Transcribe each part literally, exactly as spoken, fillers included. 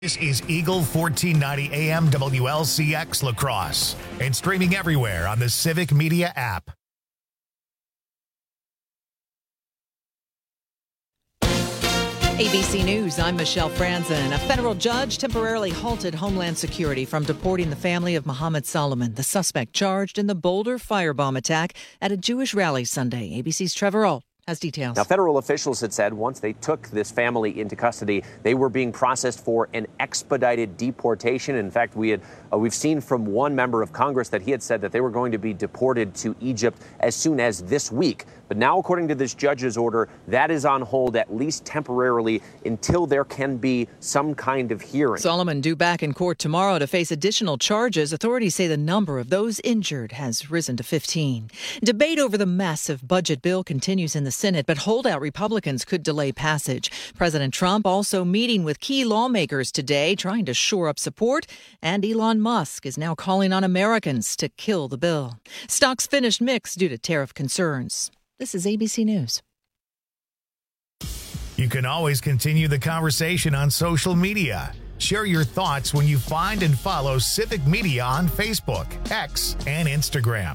This is Eagle fourteen ninety A M W L C X La Crosse and streaming everywhere on the Civic Media app. A B C News, I'm Michelle Franzen. A federal judge temporarily halted Homeland Security from deporting the family of Mohammed Solomon, the suspect charged in the Boulder firebomb attack at a Jewish rally Sunday. A B C's Trevor Ault has details. Now, federal officials had said once they took this family into custody, they were being processed for an expedited deportation. In fact, we had uh, we've seen from one member of Congress that he had said that they were going to be deported to Egypt as soon as this week. But now, according to this judge's order, that is on hold at least temporarily until there can be some kind of hearing. Solomon due back in court tomorrow to face additional charges. Authorities say the number of those injured has risen to fifteen. Debate over the massive budget bill continues in the Senate, but holdout Republicans could delay passage. President Trump also meeting with key lawmakers today, trying to shore up support. And Elon Musk is now calling on Americans to kill the bill. Stocks finished mixed due to tariff concerns. This is A B C News. You can always continue the conversation on social media. Share your thoughts when you find and follow Civic Media on Facebook, X, and Instagram.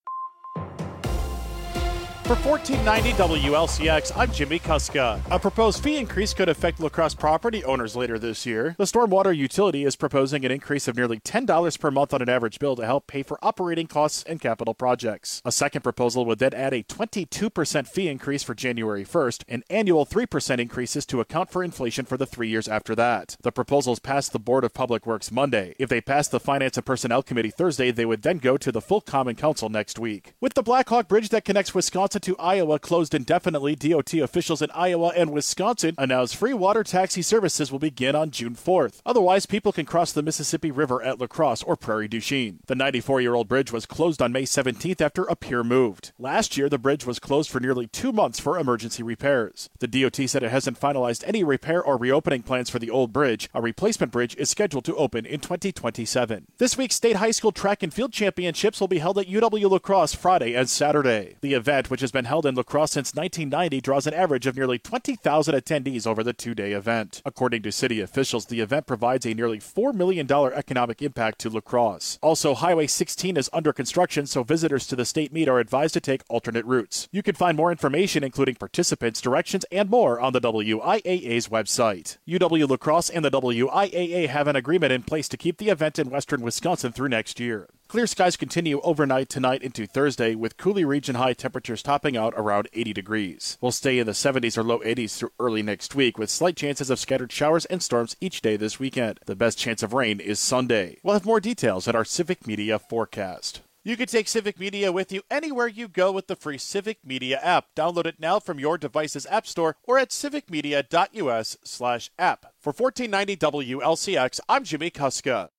For fourteen ninety W L C X, I'm Jimmy Kuska. A proposed fee increase could affect La Crosse property owners later this year. The stormwater utility is proposing an increase of nearly ten dollars per month on an average bill to help pay for operating costs and capital projects. A second proposal would then add a twenty-two percent fee increase for January first and annual three percent increases to account for inflation for the three years after that. The proposals passed the Board of Public Works Monday. If they pass the Finance and Personnel Committee Thursday, they would then go to the full Common Council next week. With the Blackhawk Bridge that connects Wisconsin to Iowa closed indefinitely, D O T officials in Iowa and Wisconsin announced free water taxi services will begin on June fourth. Otherwise, people can cross the Mississippi River at La Crosse or Prairie du Chien. The ninety-four-year-old bridge was closed on May seventeenth after a pier moved. Last year, the bridge was closed for nearly two months for emergency repairs. The D O T said it hasn't finalized any repair or reopening plans for the old bridge. A replacement bridge is scheduled to open in twenty twenty-seven. This week's state high school track and field championships will be held at U W La Crosse Friday and Saturday. The event, which has been held in La Crosse since nineteen ninety, draws an average of nearly twenty thousand attendees over the two-day event. According to city officials, the event provides a nearly four million dollars economic impact to La Crosse. Also, Highway sixteen is under construction, so visitors to the state meet are advised to take alternate routes. You can find more information, including participants, directions, and more on the W I A A's website. U W La Crosse and the W I A A have an agreement in place to keep the event in western Wisconsin through next year. Clear skies continue overnight tonight into Thursday, with Coulee region high temperatures topping out around eighty degrees. We'll stay in the seventies or low eighties through early next week, with slight chances of scattered showers and storms each day this weekend. The best chance of rain is Sunday. We'll have more details at our Civic Media forecast. You can take Civic Media with you anywhere you go with the free Civic Media app. Download it now from your device's app store or at civicmedia.us slash app. For fourteen ninety W L C X, I'm Jimmy Kuska.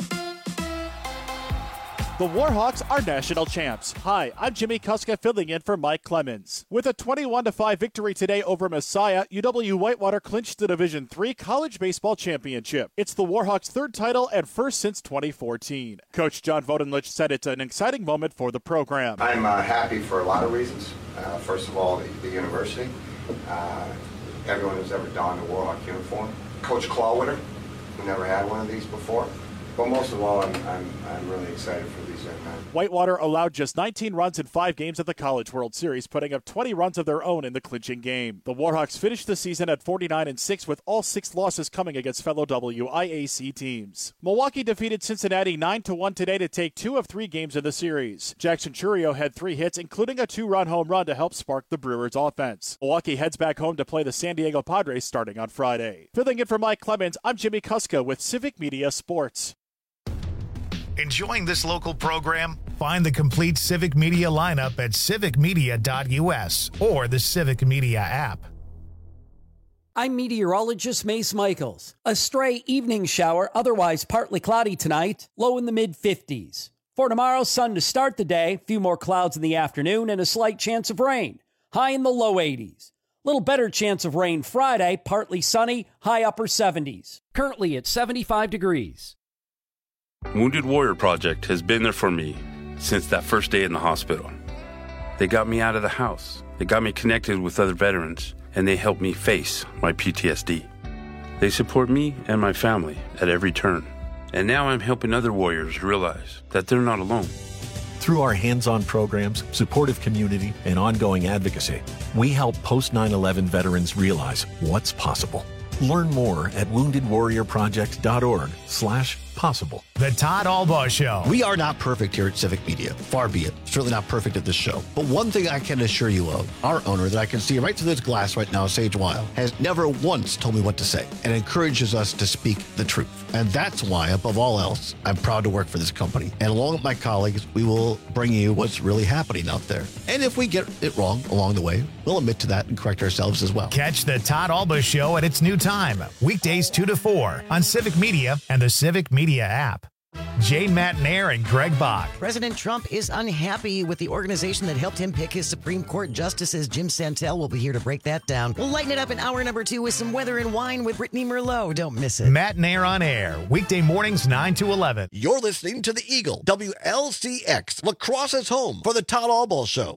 The Warhawks are national champs. Hi, I'm Jimmy Kuska filling in for Mike Clemens. With a twenty-one to five victory today over Messiah, U W Whitewater clinched the Division three College Baseball Championship. It's the Warhawks' third title and first since twenty fourteen. Coach John Vodenlich said it's an exciting moment for the program. I'm uh, happy for a lot of reasons. Uh, first of all, the, the university. Uh, everyone who's ever donned a Warhawk uniform. Coach Clawwitter, who never had one of these before. But most of all, I'm, I'm, I'm really excited for these young men. Whitewater allowed just nineteen runs in five games at the College World Series, putting up twenty runs of their own in the clinching game. The Warhawks finished the season at forty-nine and six, with all six losses coming against fellow W I A C teams. Milwaukee defeated Cincinnati nine to one today to take two of three games in the series. Jackson Churio had three hits, including a two-run home run to help spark the Brewers' offense. Milwaukee heads back home to play the San Diego Padres starting on Friday. Filling in for Mike Clemens, I'm Jimmy Kuska with Civic Media Sports. Enjoying this local program? Find the complete Civic Media lineup at civic media dot U S or the Civic Media app. I'm meteorologist Mace Michaels. A stray evening shower, otherwise partly cloudy tonight, low in the mid fifties. For tomorrow, sun to start the day, few more clouds in the afternoon, and a slight chance of rain, high in the low eighties. Little better chance of rain Friday, partly sunny, high upper seventies. Currently at seventy-five degrees. Wounded Warrior Project has been there for me since that first day in the hospital. They got me out of the house. They got me connected with other veterans, and they helped me face my P T S D. They support me and my family at every turn. And now I'm helping other warriors realize that they're not alone. Through our hands-on programs, supportive community, and ongoing advocacy, we help post nine eleven veterans realize what's possible. Learn more at woundedwarriorproject.org slash possible. The Todd Albaugh Show. We are not perfect here at Civic Media. Far be it. Certainly not perfect at this show. But one thing I can assure you of, our owner that I can see right through this glass right now, Sage Weil, has never once told me what to say and encourages us to speak the truth. And that's why, above all else, I'm proud to work for this company. And along with my colleagues, we will bring you what's really happening out there. And if we get it wrong along the way, we'll admit to that and correct ourselves as well. Catch the Todd Albaugh Show at its new time, weekdays two to four on Civic Media and the Civic Media app. Jane Matnair and Greg Bach. President Trump is unhappy with the organization that helped him pick his Supreme Court justices. Jim Santel will be here to break that down. We'll lighten it up in hour number two with some weather and wine with Brittany Merlot. Don't miss it. Matnair on air, weekday mornings nine to eleven. You're listening to the Eagle, W L C X, Lacrosse's home for the Todd Albaugh Show.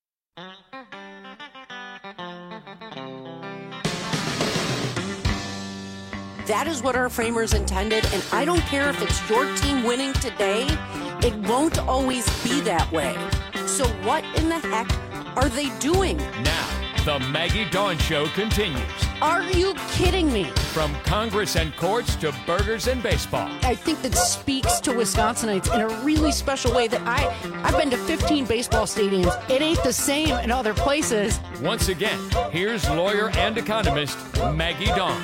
That is what our framers intended, and I don't care if it's your team winning today, it won't always be that way. So what in the heck are they doing? Now, the Maggie Dawn Show continues. Are you kidding me? From Congress and courts to burgers and baseball. I think that speaks to Wisconsinites in a really special way that I, I've been to fifteen baseball stadiums. It ain't the same in other places. Once again, here's lawyer and economist Maggie Dawn.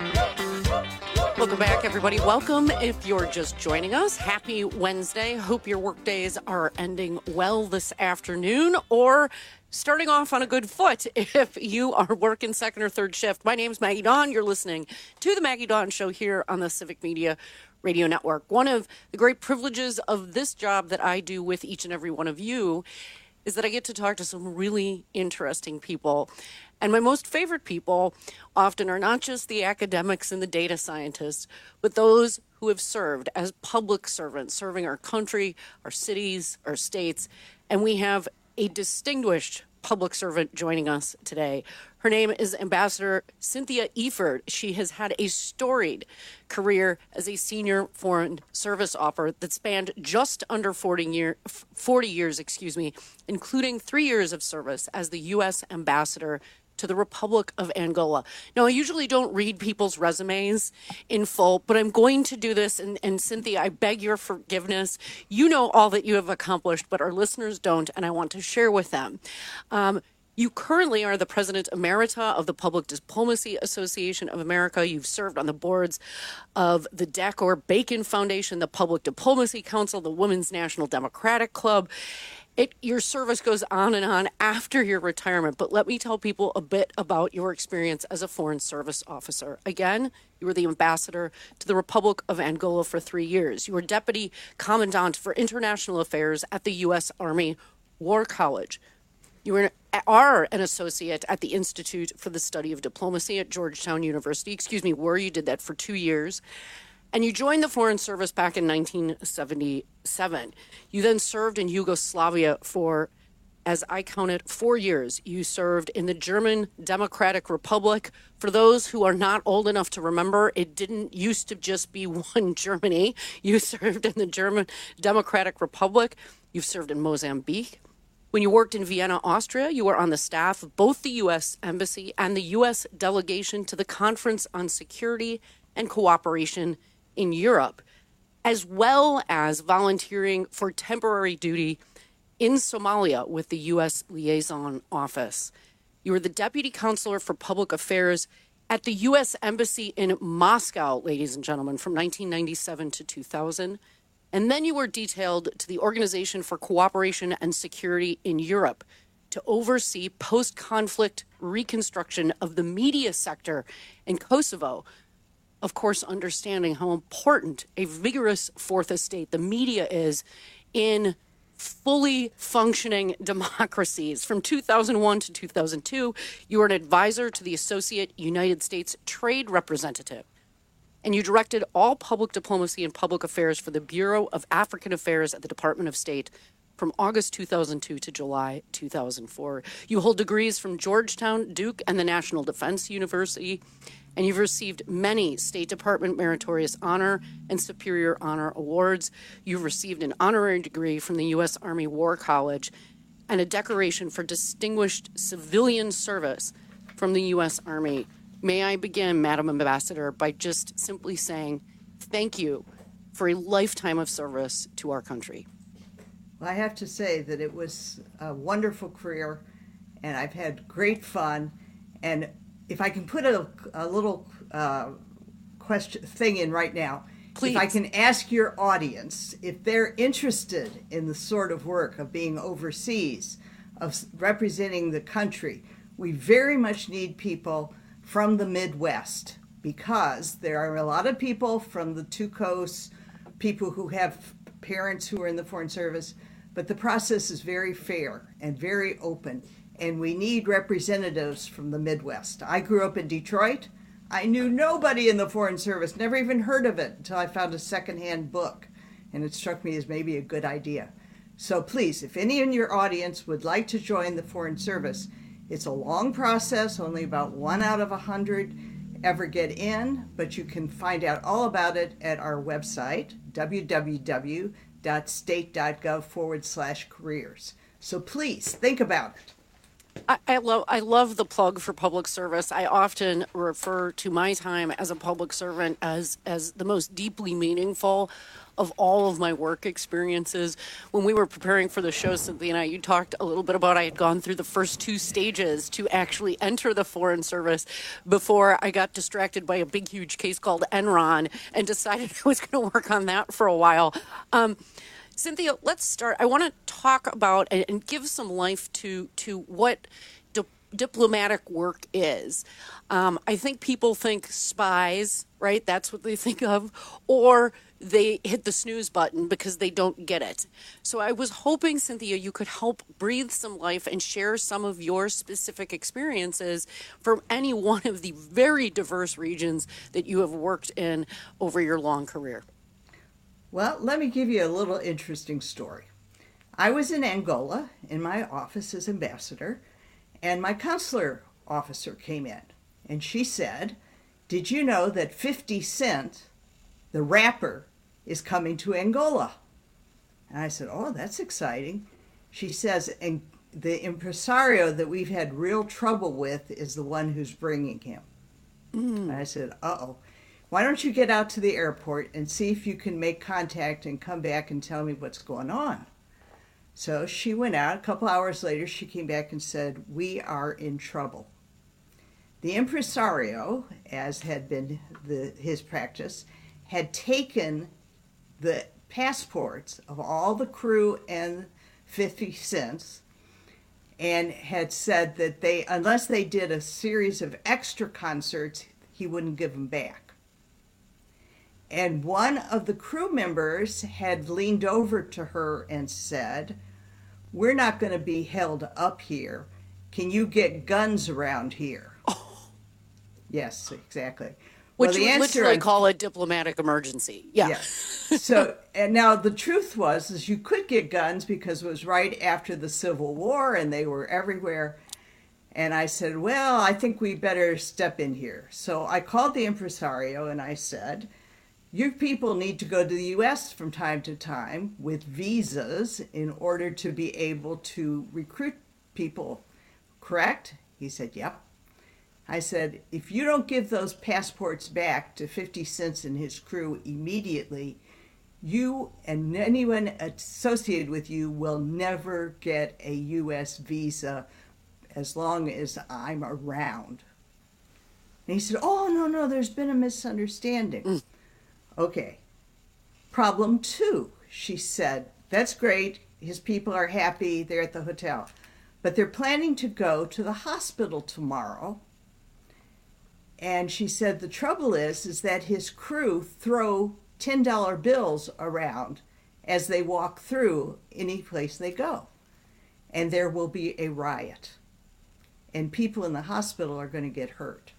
Welcome back, everybody. Welcome if you're just joining us. Happy Wednesday. Hope your work days are ending well this afternoon or starting off on a good foot if you are working second or third shift. My name's Maggie Dawn. You're listening to the Maggie Dawn Show here on the Civic Media Radio Network. One of the great privileges of this job that I do with each and every one of you is that I get to talk to some really interesting people. And my most favorite people often are not just the academics and the data scientists, but those who have served as public servants, serving our country, our cities, our states. And we have a distinguished public servant joining us today. Her name is Ambassador Cynthia Eford. She has had a storied career as a senior foreign service officer that spanned just under forty, year, forty years, excuse me, including three years of service as the U S ambassador to the Republic of Angola. Now, I usually don't read people's resumes in full, but I'm going to do this. And, and Cynthia, I beg your forgiveness. You know all that you have accomplished, but our listeners don't, and I want to share with them. Um, You currently are the President Emerita of the Public Diplomacy Association of America. You've served on the boards of the Decker Bacon Foundation, the Public Diplomacy Council, the Women's National Democratic Club. It, your service goes on and on after your retirement, but let me tell people a bit about your experience as a Foreign Service Officer. Again, you were the ambassador to the Republic of Angola for three years. You were Deputy Commandant for International Affairs at the U S Army War College. You were, are an associate at the Institute for the Study of Diplomacy at Georgetown University. Excuse me, were you did that for two years. And you joined the Foreign Service back in nineteen seventy-seven. You then served in Yugoslavia for, as I counted, four years. You served in the German Democratic Republic. For those who are not old enough to remember, it didn't used to just be one Germany. You served in the German Democratic Republic. You've served in Mozambique. When you worked in Vienna, Austria, you were on the staff of both the U S Embassy and the U S delegation to the Conference on Security and Cooperation in Europe, as well as volunteering for temporary duty in Somalia with the U S Liaison Office. You were the Deputy Counselor for Public Affairs at the U S Embassy in Moscow, ladies and gentlemen, from nineteen ninety-seven to two thousand. And then you were detailed to the Organization for Cooperation and Security in Europe to oversee post-conflict reconstruction of the media sector in Kosovo. Of course, understanding how important a vigorous fourth estate, the media, is in fully functioning democracies. From two thousand one to two thousand two, you were an advisor to the Associate United States Trade Representative. And you directed all public diplomacy and public affairs for the Bureau of African Affairs at the Department of State from August two thousand two to July two thousand four. You hold degrees from Georgetown, Duke, and the National Defense University. and you've received many State Department Meritorious Honor and Superior Honor Awards. You've received an honorary degree from the U S Army War College and a decoration for distinguished civilian service from the U S Army. May I begin, Madam Ambassador, by just simply saying thank you for a lifetime of service to our country. Well, I have to say that it was a wonderful career, and I've had great fun. And if I can put a, a little uh, question thing in right now, Please. If I can ask your audience if they're interested in the sort of work of being overseas, of representing the country, we very much need people from the Midwest, because there are a lot of people from the two coasts, people who have parents who are in the Foreign Service, but the process is very fair and very open, and we need representatives from the Midwest. I grew up in Detroit. I knew nobody in the Foreign Service, never even heard of it until I found a secondhand book, and it struck me as maybe a good idea. So please, if any in your audience would like to join the Foreign Service, it's a long process, only about one out of a hundred ever get in, but you can find out all about it at our website, www.state.gov forward slash careers. So please think about it. I, I love I love the plug for public service. I often refer to my time as a public servant as as the most deeply meaningful of all of my work experiences. When we were preparing for the show, Cynthia and I, you talked a little bit about I had gone through the first two stages to actually enter the Foreign Service before I got distracted by a big, huge case called Enron and decided I was going to work on that for a while. Um, Cynthia, let's start. I want to talk about and, and give some life to to what di- diplomatic work is. Um, I think people think spies, right? That's what they think of, or they hit the snooze button because they don't get it. So I was hoping, Cynthia, you could help breathe some life and share some of your specific experiences from any one of the very diverse regions that you have worked in over your long career. Well, let me give you a little interesting story. I was in Angola in my office as ambassador, and my consular officer came in, and she said, "Did you know that fifty Cent, the rapper, is coming to Angola?" And I said, "Oh, that's exciting." She says, "And the impresario that we've had real trouble with is the one who's bringing him." Mm. And I said, uh-oh. Why don't you get out to the airport and see if you can make contact and come back and tell me what's going on? So she went out. A couple hours later, she came back and said, "We are in trouble." The impresario, as had been the, his practice, had taken the passports of all the crew and fifty cents and had said that they, unless they did a series of extra concerts, he wouldn't give them back. And one of the crew members had leaned over to her and said, "We're not going to be held up here. Can you get guns around here?" Oh. Yes, exactly. Which well, the you would answer, literally call a diplomatic emergency. Yeah. yeah. So, and now the truth was, is you could get guns because it was right after the Civil War and they were everywhere. And I said, well, I think we better step in here. So I called the impresario and I said, "You people need to go to the U S from time to time with visas in order to be able to recruit people, correct?" He said, "Yep." I said, "If you don't give those passports back to fifty cents and his crew immediately, you and anyone associated with you will never get a U S visa as long as I'm around." And he said, "Oh, no, no, there's been a misunderstanding." Mm. Okay. Problem two, she said, "That's great. His people are happy. They're at the hotel. But they're planning to go to the hospital tomorrow." And she said, "The trouble is, is that his crew throw ten dollar bills around as they walk through any place they go. And there will be a riot. And people in the hospital are going to get hurt."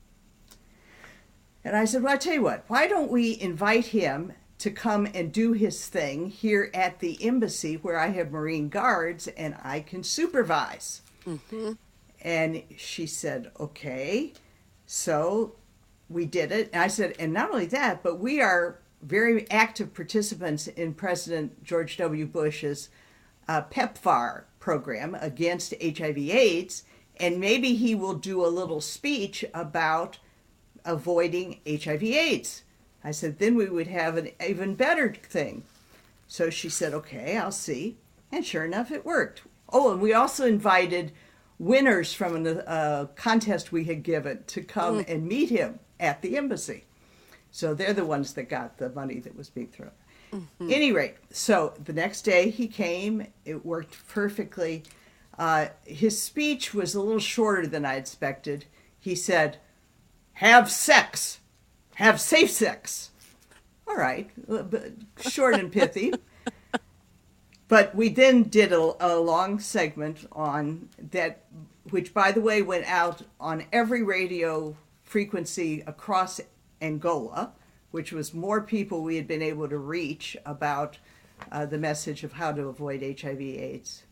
And I said, "Well, I'll tell you what, why don't we invite him to come and do his thing here at the embassy where I have Marine Guards and I can supervise?" Mm-hmm. And she said, "Okay." So we did it. And I said, and not only that, but we are very active participants in President George W. Bush's uh, PEPFAR program against H I V AIDS, and maybe he will do a little speech about avoiding H I V AIDS. I said, then we would have an even better thing. So she said, okay, I'll see. And sure enough, it worked. Oh, and we also invited winners from a uh, contest we had given to come mm. and meet him at the embassy. So they're the ones that got the money that was being thrown. Mm-hmm. Any rate, so the next day he came. It worked perfectly. Uh, his speech was a little shorter than I expected. He said, have sex. Have safe sex. All right, short and pithy. But we then did a, a long segment on that, which, by the way, went out on every radio frequency across Angola, which was more people we had been able to reach about uh, the message of how to avoid H I V AIDS.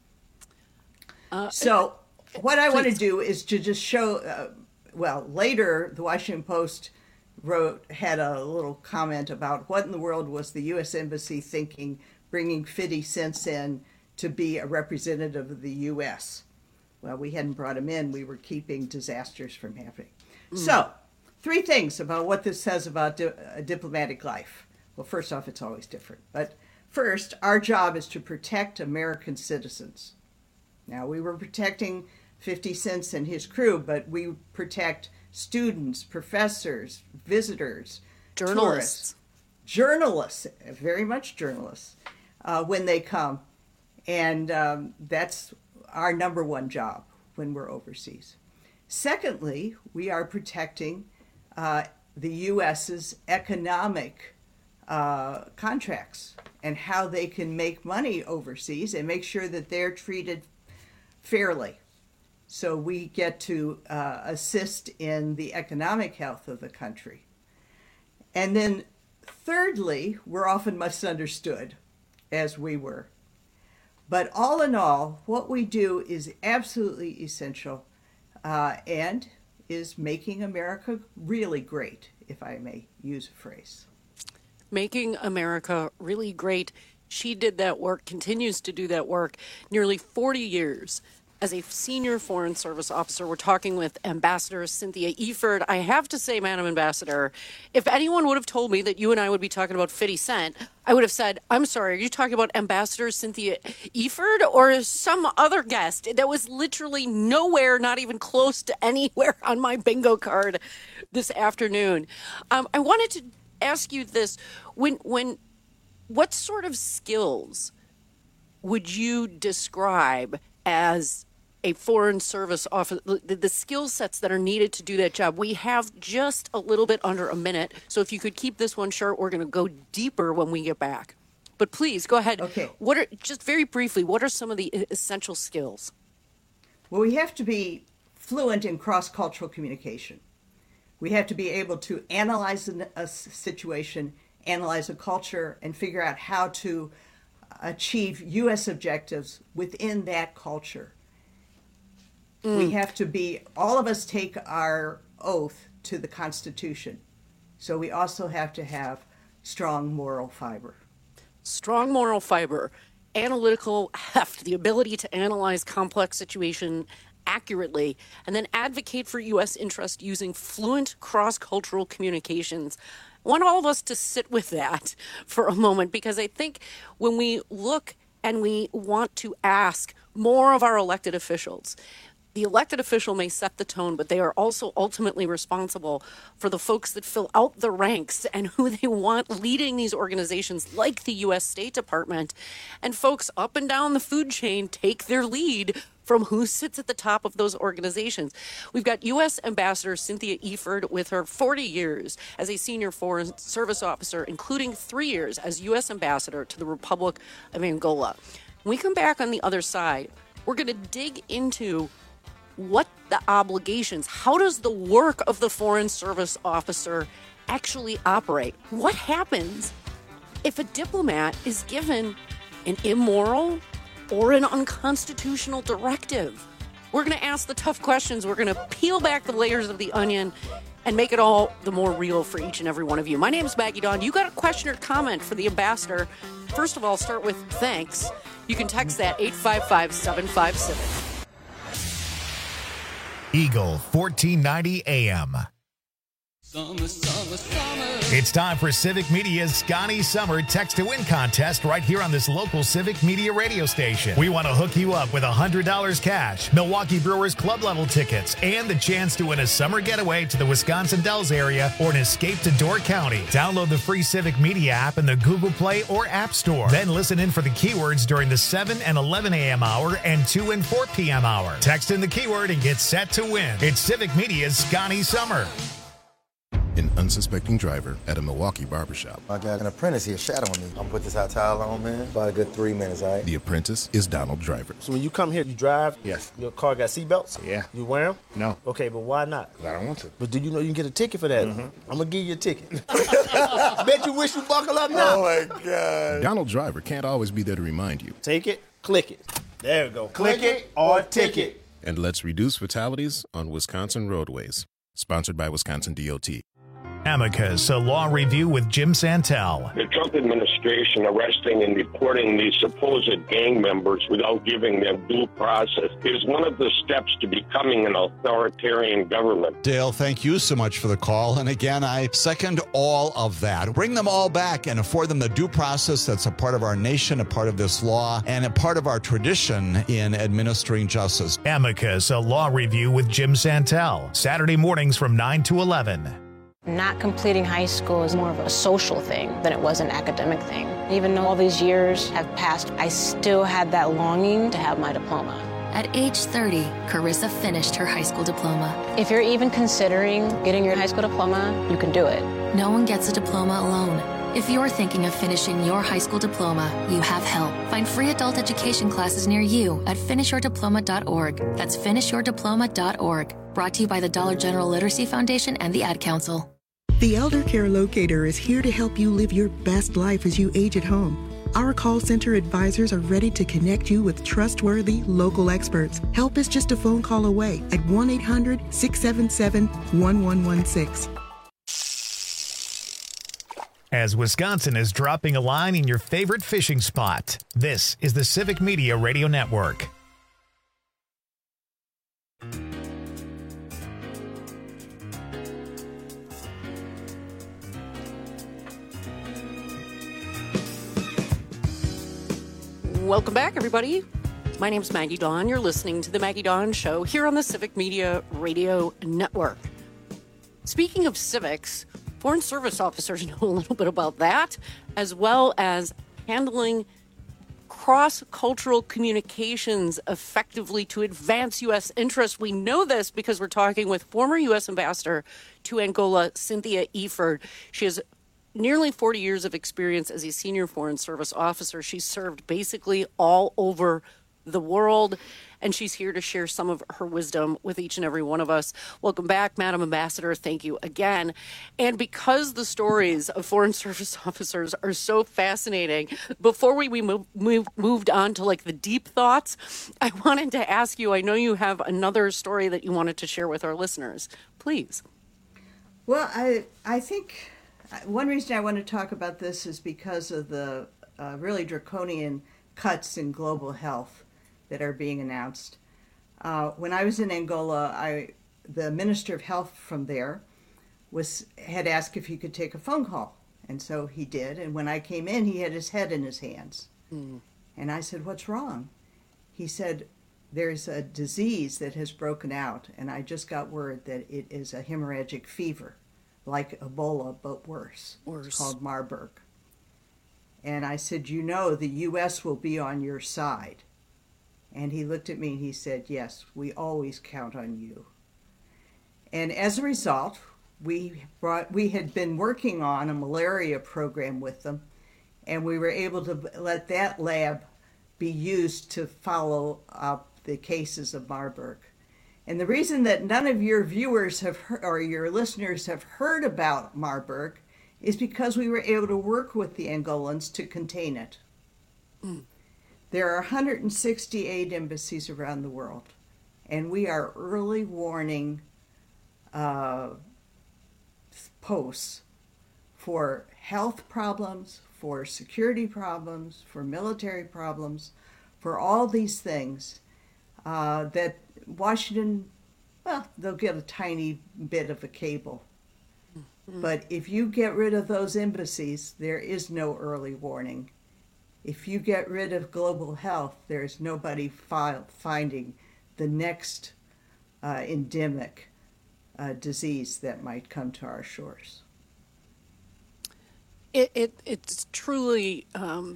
Uh, so what I please. want to do is to just show, uh, well, later the Washington Post wrote, had a little comment about what in the world was the U S Embassy thinking bringing fifty cents in to be a representative of the U S. Well, we hadn't brought him in. We were keeping disasters from happening. Mm. So, three things about what this says about di- a diplomatic life. Well, first off, it's always different. But first, our job is to protect American citizens. Now, we were protecting fifty cents and his crew, but we protect students, professors, visitors, journalists. Tourists, journalists, very much journalists, uh, when they come. And um, that's our number one job when we're overseas. Secondly, we are protecting uh, the U S's economic uh, contracts and how they can make money overseas and make sure that they're treated fairly. So we get to uh, assist in the economic health of the country. And then thirdly, we're often misunderstood, as we were. But all in all, what we do is absolutely essential uh, and is making America really great, if I may use a phrase. Making America really great. She did that work, continues to do that work, nearly forty years. As a senior Foreign Service officer, we're talking with Ambassador Cynthia Eford. I have to say, Madam Ambassador, if anyone would have told me that you and I would be talking about fifty cent, I would have said, I'm sorry, are you talking about Ambassador Cynthia Eford or some other guest? That was literally nowhere, not even close to anywhere on my bingo card this afternoon. Um, I wanted to ask you this. When, when, what sort of skills would you describe as a Foreign Service officer, the, the skill sets that are needed to do that job? We have just a little bit under a minute, so if you could keep this one short, we're going to go deeper when we get back. But please, go ahead. Okay. What are, just very briefly, what are some of the essential skills? Well, we have to be fluent in cross-cultural communication. We have to be able to analyze a situation, analyze a culture, and figure out how to achieve U S objectives within that culture. Mm. We have to be, all of us take our oath to the Constitution. So we also have to have strong moral fiber. Strong moral fiber, analytical heft, the ability to analyze complex situation accurately, and then advocate for U S interest using fluent cross-cultural communications. I want all of us to sit with that for a moment, because I think when we look and we want to ask more of our elected officials, the elected official may set the tone, but they are also ultimately responsible for the folks that fill out the ranks and who they want leading these organizations like the U S State Department. And folks up and down the food chain take their lead from who sits at the top of those organizations. We've got U S Ambassador Cynthia Eford with her forty years as a senior Foreign Service officer, including three years as U S Ambassador to the Republic of Angola. When we come back on the other side, we're going to dig into what the obligations, how does the work of the Foreign Service officer actually operate? What happens if a diplomat is given an immoral or an unconstitutional directive? We're going to ask the tough questions. We're going to peel back the layers of the onion and make it all the more real for each and every one of you. My name is Maggie Dawn. You got a question or comment for the ambassador? First of all, start with thanks. You can text that eight five five, seven five seven. Eagle fourteen ninety A M. Summer, summer, summer. It's time for Civic Media's Scotty Summer Text to Win contest right here on this local Civic Media radio station. We want to hook you up with one hundred dollars cash, Milwaukee Brewers club level tickets, and the chance to win a summer getaway to the Wisconsin Dells area or an escape to Door County. Download the free Civic Media app in the Google Play or App Store. Then listen in for the keywords during the seven and eleven a m hour and two and four p m hour. Text in the keyword and get set to win. It's Civic Media's Scotty Summer. An unsuspecting driver at a Milwaukee barbershop. I got an apprentice here shadowing me. I'm gonna put this hot towel on, man. About a good three minutes, all right? The apprentice is Donald Driver. So when you come here, you drive? Yes. Your car got seatbelts? Yeah. You wear them? No. Okay, but why not? I don't want to. But do you know you can get a ticket for that? Mm-hmm. I'm gonna give you a ticket. Bet you wish you buckle up now. Oh my God. Donald Driver can't always be there to remind you. Take it, click it. There we go. Click, click it or ticket. And let's reduce fatalities on Wisconsin roadways. Sponsored by Wisconsin D O T. Amicus, a law review with Jim Santel. The Trump administration arresting and deporting these supposed gang members without giving them due process is one of the steps to becoming an authoritarian government. Dale, thank you so much for the call. And again, I second all of that. Bring them all back and afford them the due process that's a part of our nation, a part of this law, and a part of our tradition in administering justice. Amicus, a law review with Jim Santel. Saturday mornings from nine to eleven. Not completing high school is more of a social thing than it was an academic thing. Even though all these years have passed, I still had that longing to have my diploma. At age thirty, Carissa finished her high school diploma. If you're even considering getting your high school diploma, you can do it. No one gets a diploma alone. If you're thinking of finishing your high school diploma, you have help. Find free adult education classes near you at finish your diploma dot org. That's finish your diploma dot org. Brought to you by the Dollar General Literacy Foundation and the Ad Council. The Elder Care Locator is here to help you live your best life as you age at home. Our call center advisors are ready to connect you with trustworthy local experts. Help is just a phone call away at one eight hundred, six seven seven, one one one six. As Wisconsin is dropping a line in your favorite fishing spot, this is the Civic Media Radio Network. Welcome back, everybody. My name's Maggie Dawn. You're listening to The Maggie Dawn Show here on the Civic Media Radio Network. Speaking of civics, Foreign Service officers know a little bit about that, as well as handling cross-cultural communications effectively to advance U S interests. We know this because we're talking with former U S Ambassador to Angola, Cynthia Eford. She has nearly forty years of experience as a senior Foreign Service officer. She's served basically all over the world, and she's here to share some of her wisdom with each and every one of us. Welcome back, Madam Ambassador. Thank you again. And because the stories of Foreign Service officers are so fascinating, before we, we move, move, moved on to like the deep thoughts, I wanted to ask you, I know you have another story that you wanted to share with our listeners. Please. Well, I, I think one reason I want to talk about this is because of the uh, really draconian cuts in global health that are being announced. Uh, when I was in Angola, I, the Minister of Health from there was had asked if he could take a phone call. And so he did. And when I came in, he had his head in his hands. Mm. And I said, "What's wrong?" He said, "There's a disease that has broken out, and I just got word that it is a hemorrhagic fever, like Ebola, but worse. Worse. It's called Marburg." And I said, "You know, the U S will be on your side." And he looked at me and he said, "Yes, we always count on you." And as a result, we brought, we had been working on a malaria program with them, and we were able to let that lab be used to follow up the cases of Marburg. And the reason that none of your viewers have heard, or your listeners have heard about Marburg is because we were able to work with the Angolans to contain it. Mm. There are one hundred sixty-eight embassies around the world, and we are early warning uh, posts for health problems, for security problems, for military problems, for all these things uh, that Washington, well, they'll get a tiny bit of a cable. Mm-hmm. But if you get rid of those embassies, there is no early warning. If you get rid of global health, there's nobody fi- finding the next uh, endemic uh, disease that might come to our shores. It, it it's truly um,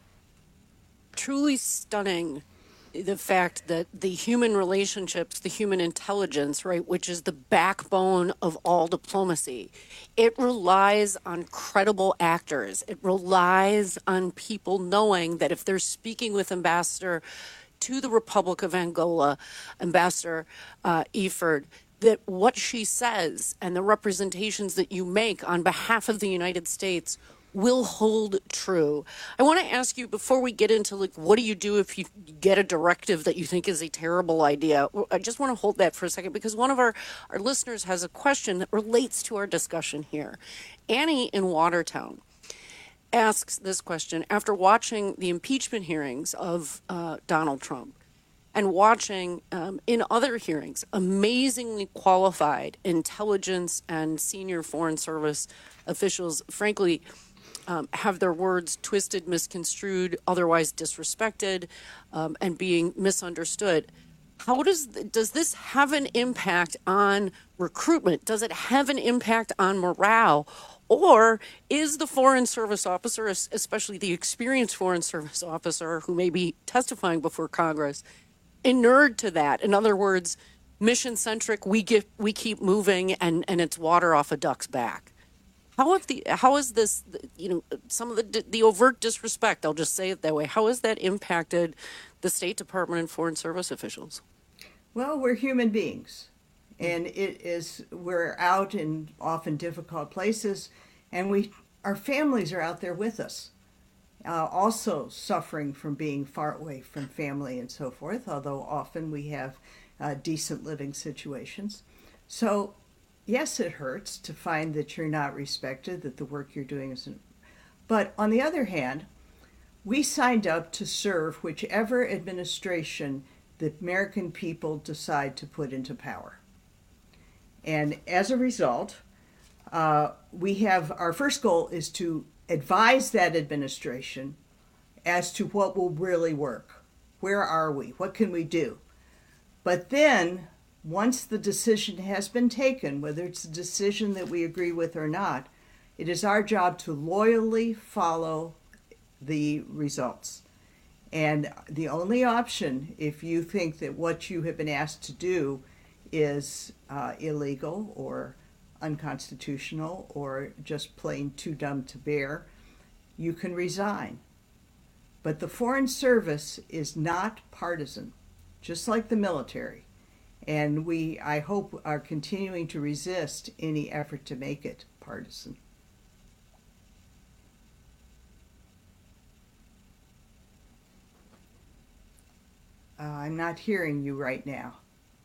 truly stunning, the fact that the human relationships, the human intelligence, right, which is the backbone of all diplomacy, it relies on credible actors. It relies on people knowing that if they're speaking with Ambassador to the Republic of Angola, Ambassador uh, Iford, that what she says and the representations that you make on behalf of the United States will hold true. I want to ask you, before we get into, like, what do you do if you get a directive that you think is a terrible idea? I just want to hold that for a second, because one of our, our listeners has a question that relates to our discussion here. Annie in Watertown asks this question after watching the impeachment hearings of uh, Donald Trump and watching um, in other hearings amazingly qualified intelligence and senior Foreign Service officials, frankly, um, have their words twisted, misconstrued, otherwise disrespected, um, and being misunderstood. How does does this have an impact on recruitment? Does it have an impact on morale? Or is the Foreign Service officer, especially the experienced Foreign Service officer who may be testifying before Congress, inured to that? In other words, mission-centric, we get we keep moving, and, and it's water off a duck's back. How have the how is this, you know, some of the the overt disrespect, I'll just say it that way, how has that impacted the State Department and Foreign Service officials? Well, we're human beings, and it is we're out in often difficult places, and we our families are out there with us, uh, also suffering from being far away from family and so forth, although often we have uh, decent living situations. So yes, it hurts to find that you're not respected, that the work you're doing isn't. But on the other hand, we signed up to serve whichever administration the American people decide to put into power. And as a result, uh, we have our first goal is to advise that administration as to what will really work. Where are we? What can we do? But then, once the decision has been taken, whether it's a decision that we agree with or not, it is our job to loyally follow the results. And the only option, if you think that what you have been asked to do is uh, illegal or unconstitutional or just plain too dumb to bear, you can resign. But the Foreign Service is not partisan, just like the military. And we, I hope, are continuing to resist any effort to make it partisan. Uh, I'm not hearing you right now.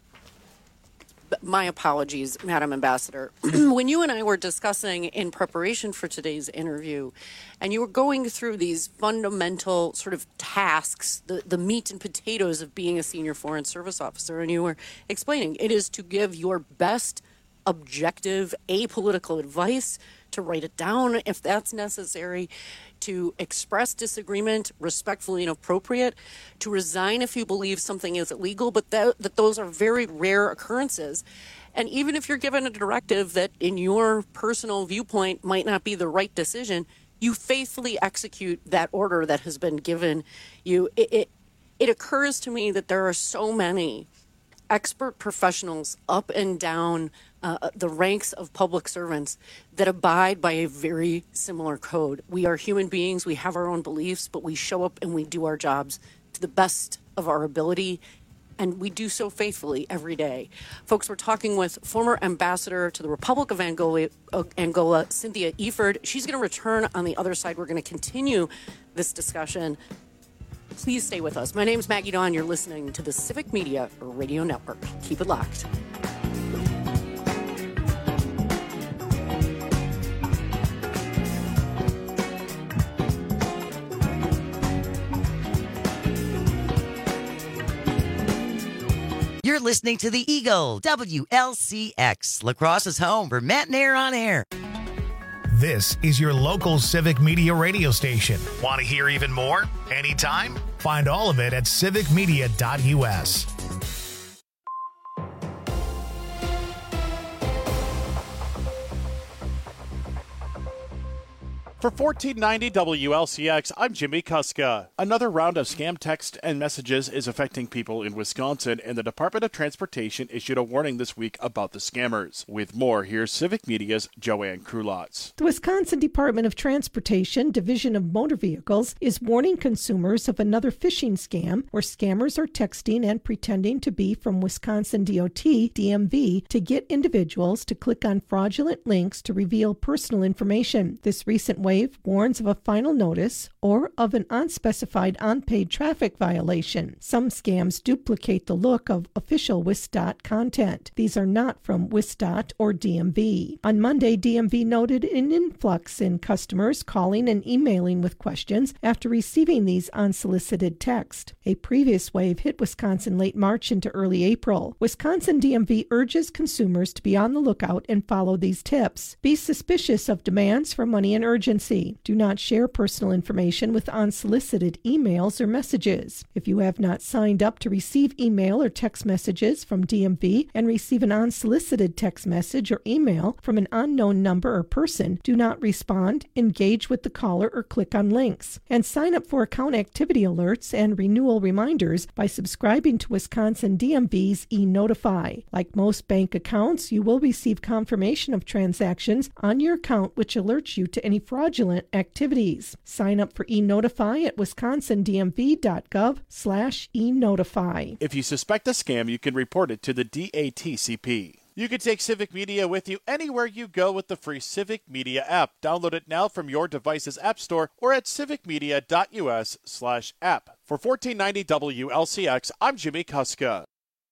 My apologies, Madam Ambassador. When you and I were discussing in preparation for today's interview, and you were going through these fundamental sort of tasks, the, the meat and potatoes of being a senior Foreign Service officer, and you were explaining it is to give your best objective, apolitical advice, to write it down if that's necessary, to express disagreement respectfully and appropriate, to resign if you believe something is illegal, but that, that those are very rare occurrences. And even if you're given a directive that in your personal viewpoint might not be the right decision, you faithfully execute that order that has been given you. It, it, it occurs to me that there are so many expert professionals up and down uh, the ranks of public servants that abide by a very similar code. We are human beings. We have our own beliefs, but we show up and we do our jobs to the best of our ability, and we do so faithfully every day. Folks, we're talking with former ambassador to the Republic of Angola, uh, Angola Cynthia Iford. She's going to return on the other side. We're going to continue this discussion. Please stay with us. My name is Maggie Dawn. You're listening to the Civic Media Radio Network. Keep it locked. You're listening to the Eagle, W L C X, La Crosse's home for Matt Nair on Air. This is your local Civic Media radio station. Want to hear even more? Anytime? Find all of it at civic media dot U S. For fourteen ninety W L C X, I'm Jimmy Kuska. Another round of scam text and messages is affecting people in Wisconsin, and the Department of Transportation issued a warning this week about the scammers. With more, here's Civic Media's Joanne Krulotz. The Wisconsin Department of Transportation Division of Motor Vehicles is warning consumers of another phishing scam where scammers are texting and pretending to be from Wisconsin D O T, D M V, to get individuals to click on fraudulent links to reveal personal information. This recent Wave warns of a final notice or of an unspecified unpaid traffic violation. Some scams duplicate the look of official WisDOT content. These are not from WisDOT or D M V. On Monday, D M V noted an influx in customers calling and emailing with questions after receiving these unsolicited texts. A previous wave hit Wisconsin late March into early April. Wisconsin D M V urges consumers to be on the lookout and follow these tips. Be suspicious of demands for money and urgency. Do not share personal information with unsolicited emails or messages. If you have not signed up to receive email or text messages from D M V and receive an unsolicited text message or email from an unknown number or person, do not respond, engage with the caller, or click on links. And sign up for account activity alerts and renewal reminders by subscribing to Wisconsin D M V's eNotify. Like most bank accounts, you will receive confirmation of transactions on your account which alerts you to any fraudulent activities. Sign up for eNotify at wisconsin d m v dot gov slash eNotify. If you suspect a scam, you can report it to the D A T C P. You can take Civic Media with you anywhere you go with the free Civic Media app. Download it now from your device's app store or at civic media dot U S slash app. For fourteen ninety W L C X, I'm Jimmy Kuska.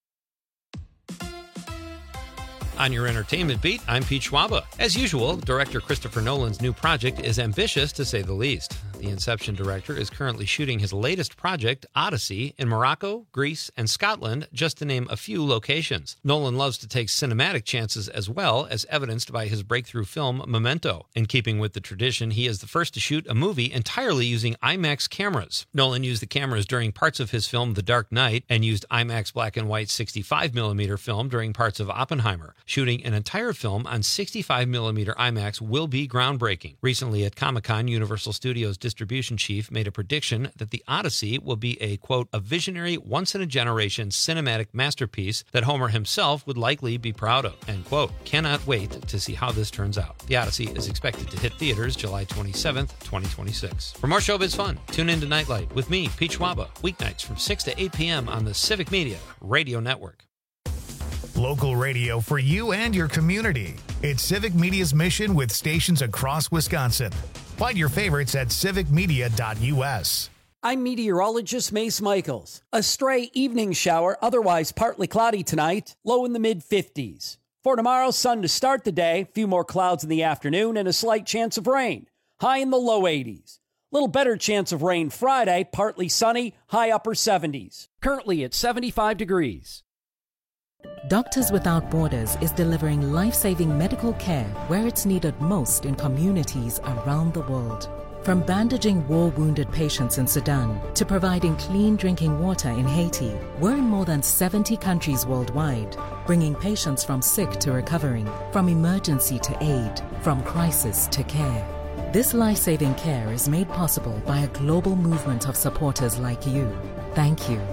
On your entertainment beat, I'm Pete Schwaba. As usual, director Christopher Nolan's new project is ambitious, to say the least. The Inception director is currently shooting his latest project, Odyssey, in Morocco, Greece, and Scotland, just to name a few locations. Nolan loves to take cinematic chances as well, as evidenced by his breakthrough film, Memento. In keeping with the tradition, he is the first to shoot a movie entirely using IMAX cameras. Nolan used the cameras during parts of his film, The Dark Knight, and used IMAX black and white sixty-five millimeter film during parts of Oppenheimer. Shooting an entire film on sixty-five millimeter IMAX will be groundbreaking. Recently at Comic-Con, Universal Studios distribution chief made a prediction that the Odyssey will be a, quote, a visionary, once-in-a-generation cinematic masterpiece that Homer himself would likely be proud of, end quote. Cannot wait to see how this turns out. The Odyssey is expected to hit theaters July twenty-seventh, twenty twenty-six. For more showbiz fun, tune in to Nightlight with me, Pete Schwaba, weeknights from six to eight p.m. on the Civic Media Radio Network. Local radio for you and your community. It's Civic Media's mission with stations across Wisconsin. Find your favorites at civic media dot U S. I'm meteorologist Mace Michaels. A stray evening shower, otherwise partly cloudy tonight, low in the mid fifties. For tomorrow, sun to start the day, few more clouds in the afternoon, and a slight chance of rain, high in the low eighties. Little better chance of rain Friday, partly sunny, high upper seventies. Currently at seventy-five degrees. Doctors Without Borders is delivering life-saving medical care where it's needed most in communities around the world. From bandaging war-wounded patients in Sudan to providing clean drinking water in Haiti, we're in more than seventy countries worldwide, bringing patients from sick to recovering, from emergency to aid, from crisis to care. This life-saving care is made possible by a global movement of supporters like you. Thank you.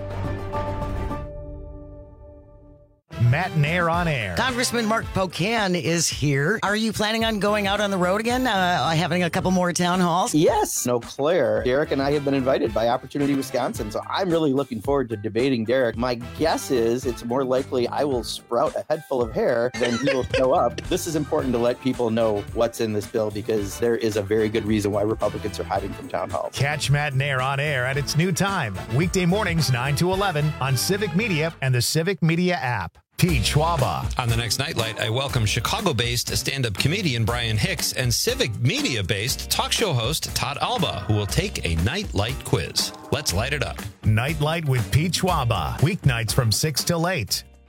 Matt Nair on Air. Congressman Mark Pocan is here. Are you planning on going out on the road again, uh, having a couple more town halls? Yes. No, Claire. Derek and I have been invited by Opportunity Wisconsin, so I'm really looking forward to debating Derek. My guess is it's more likely I will sprout a head full of hair than he will show up. This is important to let people know what's in this bill because there is a very good reason why Republicans are hiding from town halls. Catch Matt Nair on Air at its new time, weekday mornings nine to eleven on Civic Media and the Civic Media app. Pete Schwaba. On the next Nightlight, I welcome Chicago-based stand-up comedian Brian Hicks and Civic Media-based talk show host Todd Alba, who will take a Nightlight quiz. Let's light it up. Nightlight with Pete Schwaba. Weeknights from six till eight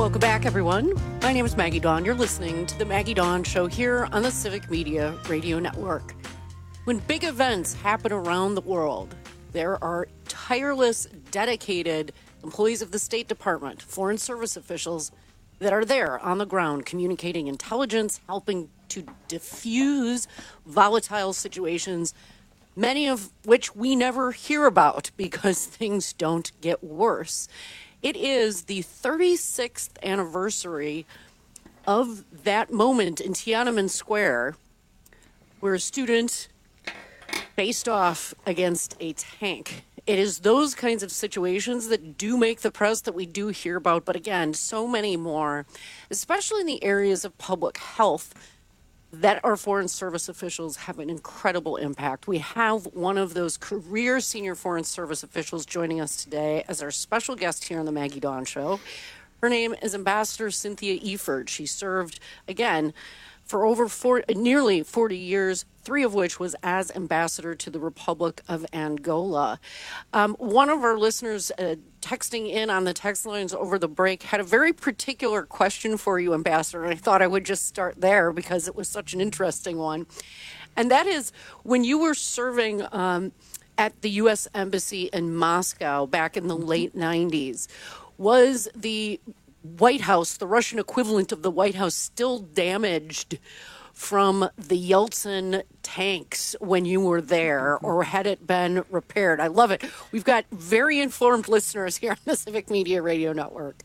Welcome back, everyone. My name is Maggie Dawn. You're listening to the Maggie Dawn Show here on the Civic Media Radio Network. When big events happen around the world, there are tireless, dedicated employees of the State Department, Foreign Service officials that are there on the ground communicating intelligence, helping to diffuse volatile situations, many of which we never hear about because things don't get worse. It is the thirty-sixth anniversary of that moment in Tiananmen Square where a student faced off against a tank. It is those kinds of situations that do make the press that we do hear about, but again, so many more, especially in the areas of public health, that our Foreign Service officials have an incredible impact. We have one of those career senior Foreign Service officials joining us today as our special guest here on the Maggie Dawn Show. Her name is Ambassador Cynthia Eford. She served, again, for over four, nearly forty years, three of which was as ambassador to the Republic of Angola. Um, one of our listeners uh, texting in on the text lines over the break had a very particular question for you, Ambassador, and I thought I would just start there because it was such an interesting one. And that is, when you were serving um, at the U S Embassy in Moscow back in the late nineties, was the White House, the Russian equivalent of the White House, still damaged from the Yeltsin tanks when you were there, or had it been repaired? I love it. We've got very informed listeners here on the Civic Media Radio Network.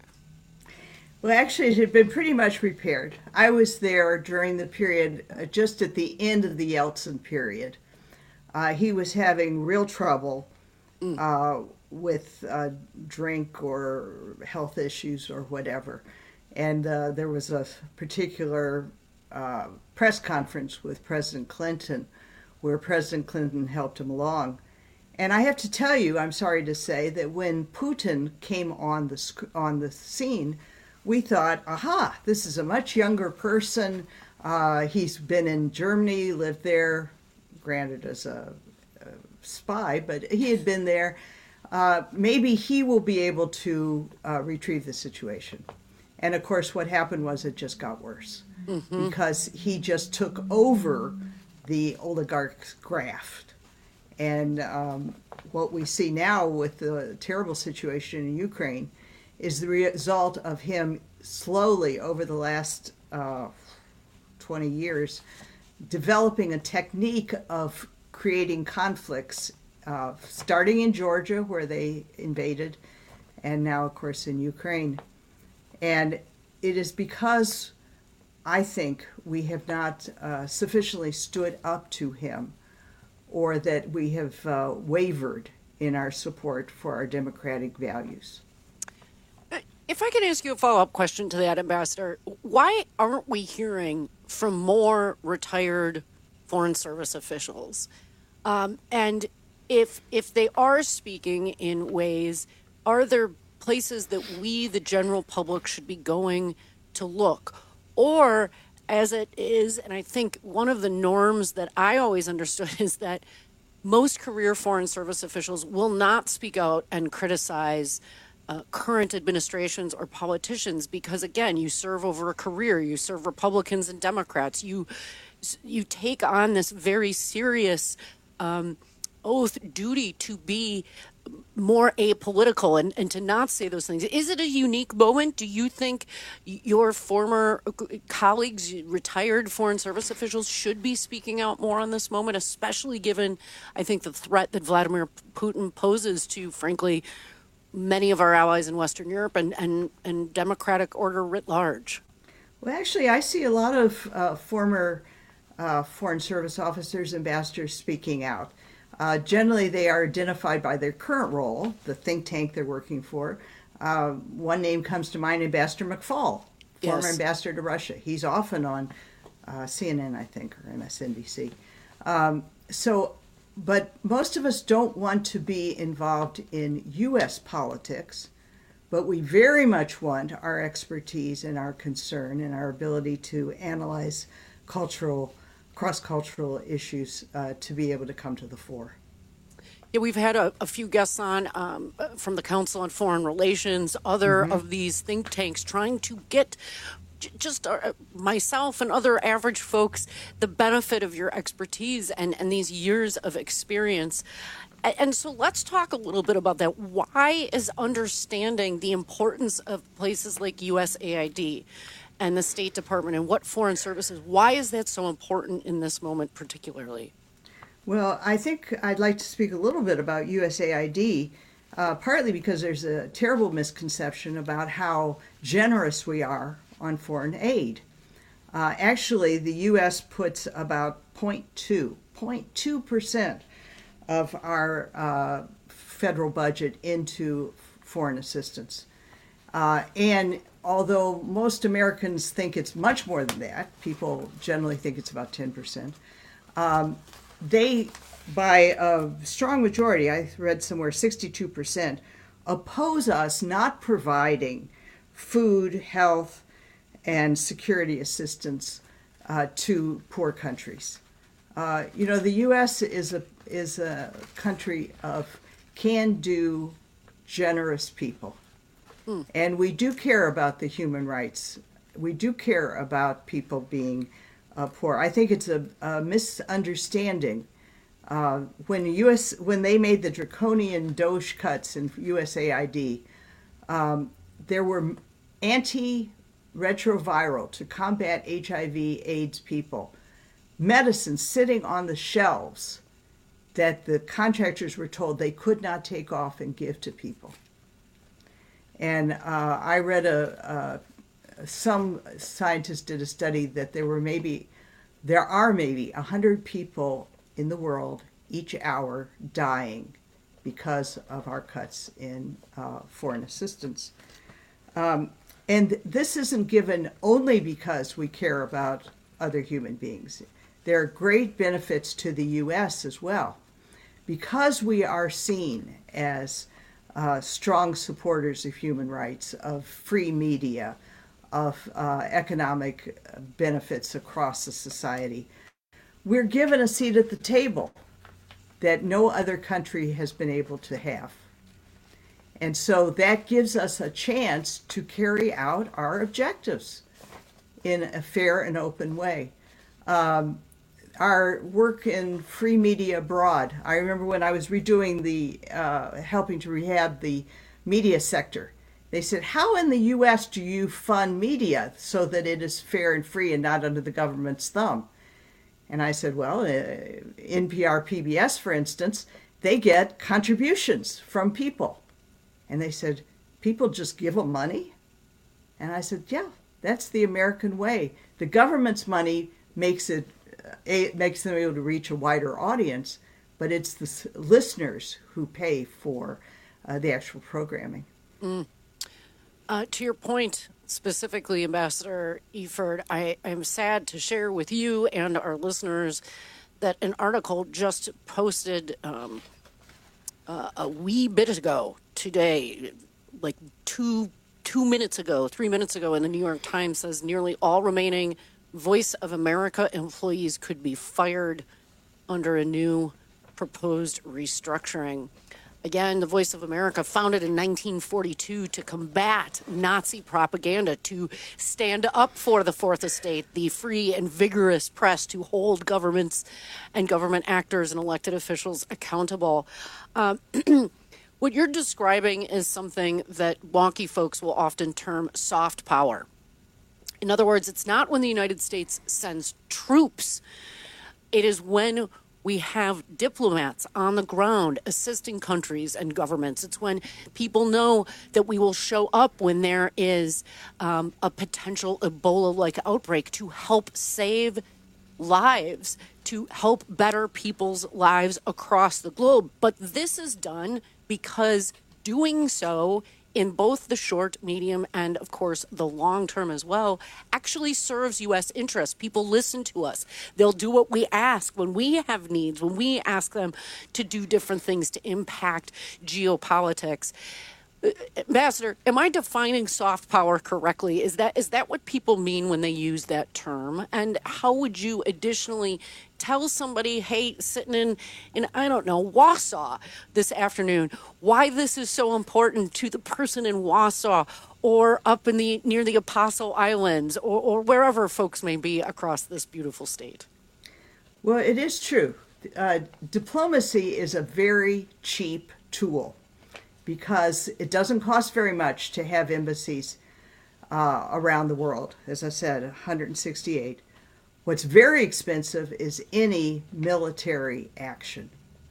Well, actually, it had been pretty much repaired. I was there during the period, uh, just at the end of the Yeltsin period. Uh, he was having real trouble uh, with uh, drink or health issues or whatever. And uh, there was a particular uh, press conference with President Clinton where President Clinton helped him along. And I have to tell you, I'm sorry to say, that when Putin came on the sc- on the scene, we thought, aha, this is a much younger person. Uh, he's been in Germany, lived there, granted as a, a spy, but he had been there. Uh, maybe he will be able to uh, retrieve the situation. And of course, what happened was it just got worse mm-hmm. because he just took over the oligarch's graft. And um, what we see now with the terrible situation in Ukraine is the result of him slowly over the last uh, twenty years developing a technique of creating conflicts, uh, starting in Georgia where they invaded, and now of course in Ukraine. And it is because I think we have not uh, sufficiently stood up to him, or that we have uh, wavered in our support for our democratic values. If I can ask you a follow-up question to that, Ambassador, why aren't we hearing from more retired Foreign Service officials? Um, and if if they are speaking in ways, are there places that we, the general public, should be going to look? Or, as it is, and I think one of the norms that I always understood is that most career Foreign Service officials will not speak out and criticize uh, current administrations or politicians because, again, you serve over a career, you serve Republicans and Democrats, you you take on this very serious um, oath duty to be more apolitical and, and to not say those things. Is it a unique moment? Do you think your former colleagues, retired Foreign Service officials, should be speaking out more on this moment, especially given, I think, the threat that Vladimir Putin poses to, frankly, many of our allies in Western Europe and, and, and democratic order writ large? Well, actually, I see a lot of uh, former uh, Foreign Service officers, ambassadors speaking out. Uh, generally, they are identified by their current role, the think tank they're working for. Uh, one name comes to mind, Ambassador McFaul, former yes. ambassador to Russia. He's often on uh, C N N, I think, or M S N B C. Um, so, but most of us don't want to be involved in U S politics, but we very much want our expertise and our concern and our ability to analyze cultural cross-cultural issues uh, to be able to come to the fore. Yeah, we've had a, a few guests on um, from the Council on Foreign Relations, other Mm-hmm. of these think tanks trying to get j- just uh, myself and other average folks the benefit of your expertise and, and these years of experience. A- And so let's talk a little bit about that. Why is understanding the importance of places like U S A I D and the State Department and what foreign services, why is that so important in this moment particularly? Well, I think I'd like to speak a little bit about U S A I D, uh, partly because there's a terrible misconception about how generous we are on foreign aid. Uh, actually, the U S puts about zero point two percent of our uh, federal budget into foreign assistance. Uh, and although most Americans think it's much more than that, people generally think it's about ten percent, um, they, by a strong majority, I read somewhere sixty-two percent, oppose us not providing food, health, and security assistance uh, to poor countries. Uh, you know, the U S is a is a country of can-do, generous people. Mm. And we do care about the human rights. We do care about people being uh, poor. I think it's a, a misunderstanding. Uh, when U S when they made the draconian DOGE cuts in U S A I D, um, there were anti-retroviral to combat H I V AIDS people medicines sitting on the shelves that the contractors were told they could not take off and give to people. And uh, I read a, a some scientists did a study that there were maybe there are maybe a hundred people in the world each hour dying because of our cuts in uh, foreign assistance. Um, and this isn't given only because we care about other human beings. There are great benefits to the U S as well. Because we are seen as uh, strong supporters of human rights, of free media, of uh, economic benefits across the society, we're given a seat at the table that no other country has been able to have. And so that gives us a chance to carry out our objectives in a fair and open way. Um, our work in free media abroad, I remember when I was redoing the, uh, helping to rehab the media sector, they said, how in the U S do you fund media so that it is fair and free and not under the government's thumb? And I said, well, uh, N P R, P B S, for instance, they get contributions from people. And they said, people just give them money? And I said, yeah, that's the American way. The government's money makes it, uh, it makes them able to reach a wider audience, but it's the s- listeners who pay for uh, the actual programming. Mm. Uh, to your point, specifically, Ambassador Eford, I am sad to share with you and our listeners that an article just posted um, uh, a wee bit ago today, like two two minutes ago, three minutes ago in the New York Times, says nearly all remaining Voice of America employees could be fired under a new proposed restructuring. Again, the Voice of America, founded in nineteen forty-two to combat Nazi propaganda, to stand up for the Fourth Estate, the free and vigorous press, to hold governments and government actors and elected officials accountable. Um, what you're describing is something that wonky folks will often term soft power. In other words, it's not when the United States sends troops. It is when we have diplomats on the ground assisting countries and governments. It's when people know that we will show up when there is um, a potential Ebola-like outbreak to help save lives, to help better people's lives across the globe. But this is done because doing so in both the short, medium, and, of course, the long term as well, actually serves U S interests. People listen to us. They'll do what we ask when we have needs, when we ask them to do different things to impact geopolitics. Ambassador, am I defining soft power correctly? Is that is that what people mean when they use that term? And how would you additionally tell somebody, hey, sitting in, in I don't know, Wausau this afternoon, why this is so important to the person in Wausau or up in the near the Apostle Islands or, or wherever folks may be across this beautiful state? Well, it is true. Uh, diplomacy is a very cheap tool, because it doesn't cost very much to have embassies uh, around the world. As I said, one hundred sixty-eight. What's very expensive is any military action.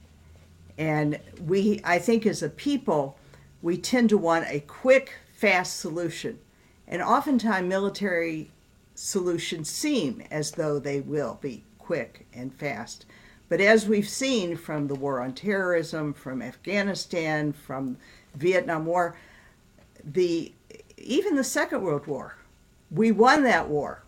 And we, I think as a people, we tend to want a quick, fast solution. And oftentimes military solutions seem as though they will be quick and fast. But as we've seen from the war on terrorism, from Afghanistan, from Vietnam War, the even the Second World War, we won that war,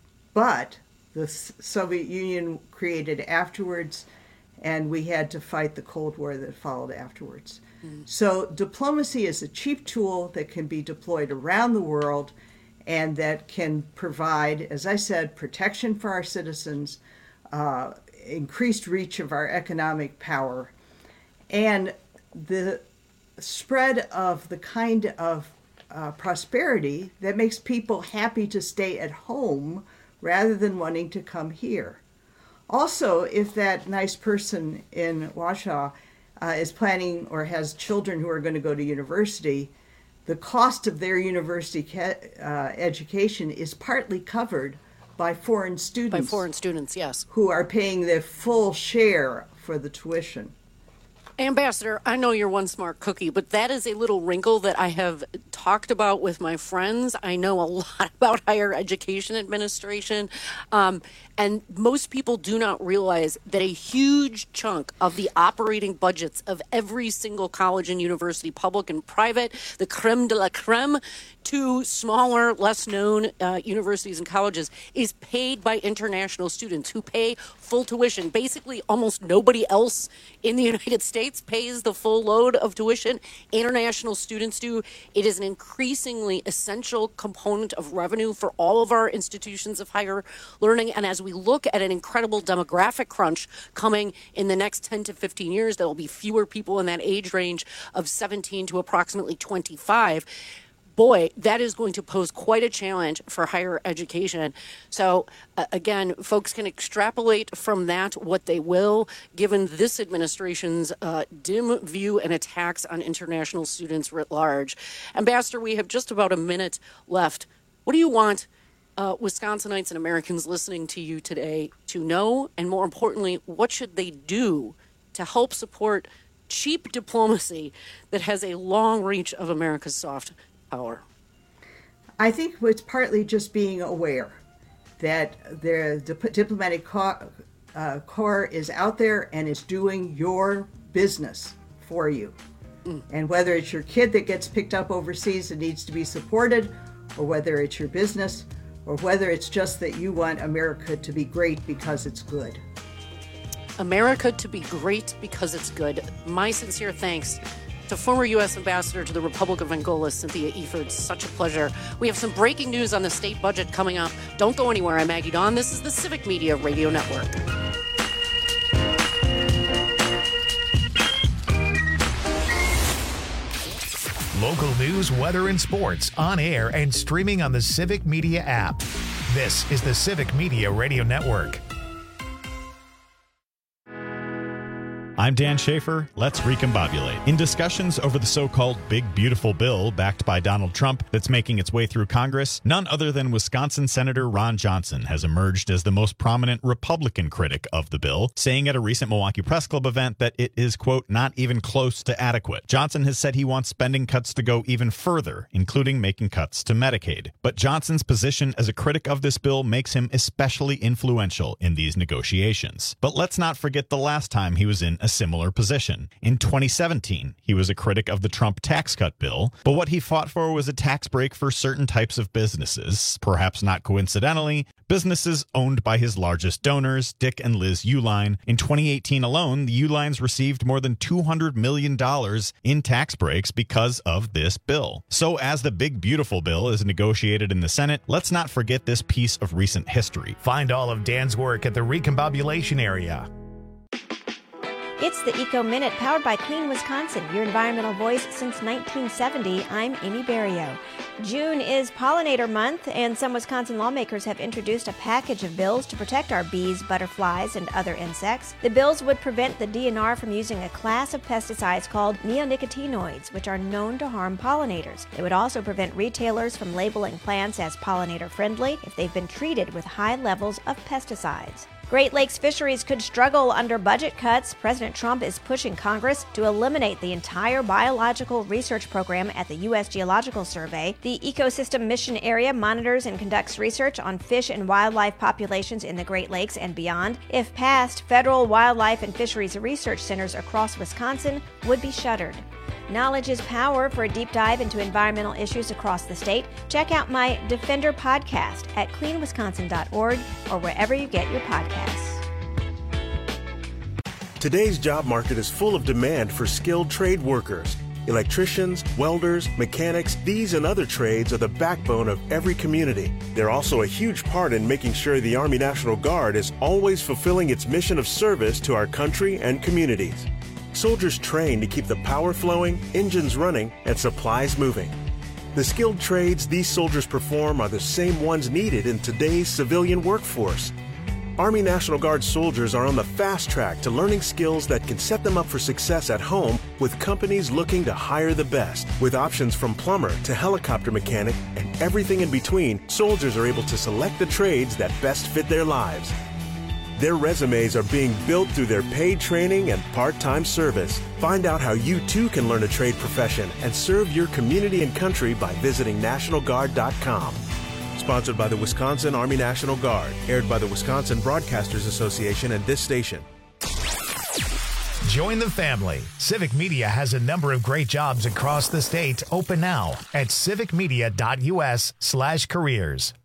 but the Soviet Union created afterwards, and we had to fight the Cold War that followed afterwards. Mm. So diplomacy is a cheap tool that can be deployed around the world and that can provide, as I said, protection for our citizens, uh, increased reach of our economic power, and the spread of the kind of uh, prosperity that makes people happy to stay at home rather than wanting to come here. Also, if that nice person in Wausau uh, is planning or has children who are going to go to university, the cost of their university ca- uh, education is partly covered by foreign students. By foreign students, yes. Who are paying their full share for the tuition. Ambassador, I know you're one smart cookie, but that is a little wrinkle that I have talked about with my friends. I know a lot about higher education administration, um, and most people do not realize that a huge chunk of the operating budgets of every single college and university, public and private, the creme de la creme, to smaller, less known uh, universities and colleges, is paid by international students who pay full tuition. Basically, almost nobody else in the United States pays the full load of tuition. International students do. It is an increasingly essential component of revenue for all of our institutions of higher learning. And as we look at an incredible demographic crunch coming in the next ten to fifteen years, there will be fewer people in that age range of seventeen to approximately twenty-five. Boy, that is going to pose quite a challenge for higher education. So, uh, again, folks can extrapolate from that what they will, given this administration's uh, dim view and attacks on international students writ large. Ambassador, we have just about a minute left. What do you want uh, Wisconsinites and Americans listening to you today to know? And more importantly, what should they do to help support cheap diplomacy that has a long reach of America's soft power? I think it's partly just being aware that the dip- diplomatic co- uh, corps is out there and is doing your business for you. Mm. And whether it's your kid that gets picked up overseas and needs to be supported, or whether it's your business, or whether it's just that you want America to be great because it's good. America to be great because it's good. My sincere thanks to former U S Ambassador to the Republic of Angola, Cynthia Eford. Such a pleasure. We have some breaking news on the state budget coming up. Don't go anywhere. I'm Maggie Dawn. This is the Civic Media Radio Network. Local news, weather, and sports on air and streaming on the Civic Media app. This is the Civic Media Radio Network. I'm Dan Schaefer. Let's recombobulate. In discussions over the so-called Big Beautiful Bill backed by Donald Trump that's making its way through Congress, none other than Wisconsin Senator Ron Johnson has emerged as the most prominent Republican critic of the bill, saying at a recent Milwaukee Press Club event that it is, quote, not even close to adequate. Johnson has said he wants spending cuts to go even further, including making cuts to Medicaid. But Johnson's position as a critic of this bill makes him especially influential in these negotiations. But let's not forget the last time he was in a similar position. In twenty seventeen, he was a critic of the Trump tax cut bill, but what he fought for was a tax break for certain types of businesses, perhaps not coincidentally, businesses owned by his largest donors, Dick and Liz Uihlein. In twenty eighteen alone, the Uihleins received more than two hundred million dollars in tax breaks because of this bill. So as the big beautiful bill is negotiated in the Senate, let's not forget this piece of recent history. Find all of Dan's work at the Recombobulation area. It's the Eco Minute, powered by Clean Wisconsin, your environmental voice since nineteen seventy. I'm Amy Barrio. June is Pollinator Month, and some Wisconsin lawmakers have introduced a package of bills to protect our bees, butterflies, and other insects. The bills would prevent the D N R from using a class of pesticides called neonicotinoids, which are known to harm pollinators. They would also prevent retailers from labeling plants as pollinator-friendly if they've been treated with high levels of pesticides. Great Lakes fisheries could struggle under budget cuts. President Trump is pushing Congress to eliminate the entire biological research program at the U S Geological Survey. The Ecosystem Mission Area monitors and conducts research on fish and wildlife populations in the Great Lakes and beyond. If passed, federal wildlife and fisheries research centers across Wisconsin would be shuttered. Knowledge is power. For a deep dive into environmental issues across the state, check out my Defender podcast at clean wisconsin dot org or wherever you get your podcasts. Today's job market is full of demand for skilled trade workers. Electricians, welders, mechanics, these and other trades are the backbone of every community. They're also a huge part in making sure the Army National Guard is always fulfilling its mission of service to our country and communities. Soldiers train to keep the power flowing, engines running, and supplies moving. The skilled trades these soldiers perform are the same ones needed in today's civilian workforce. Army National Guard soldiers are on the fast track to learning skills that can set them up for success at home with companies looking to hire the best. With options from plumber to helicopter mechanic and everything in between, soldiers are able to select the trades that best fit their lives. Their resumes are being built through their paid training and part-time service. Find out how you too can learn a trade profession and serve your community and country by visiting national guard dot com. Sponsored by the Wisconsin Army National Guard. Aired by the Wisconsin Broadcasters Association and this station. Join the family. Civic Media has a number of great jobs across the state open now at civic media dot u s slash careers.